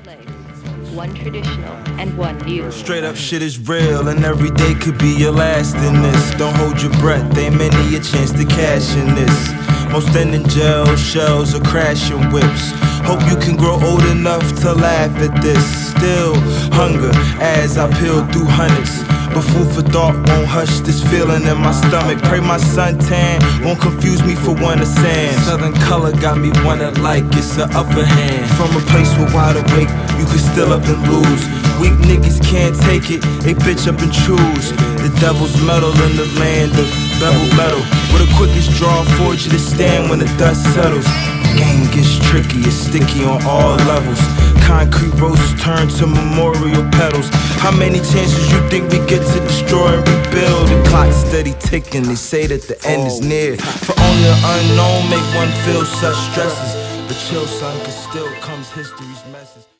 legs, one traditional and one new. Straight up shit is real, and every day could be your last in this. Don't hold your breath, ain't many a chance to cash in this. Most end in jail, shells or crashing whips. Hope you can grow old enough to laugh at this. Still hunger as I peel through hundreds, but food for thought won't hush this feeling in my stomach. Pray my suntan won't confuse me for one of sand. Southern color got me wanna like it's an upper hand. From a place where wide awake, you can still up and lose. Weak niggas can't take it, they bitch up and choose. The devil's metal in the land of bevel metal, where the quickest draw forge you to stand when the dust settles. Game gets tricky, it's sticky on all levels. Concrete roses turn to memorial petals. How many chances you think we get to destroy and rebuild? The clock's steady ticking, they say that the end is near. For only the unknown make one feel such stresses. But chill son, cause still comes history's message.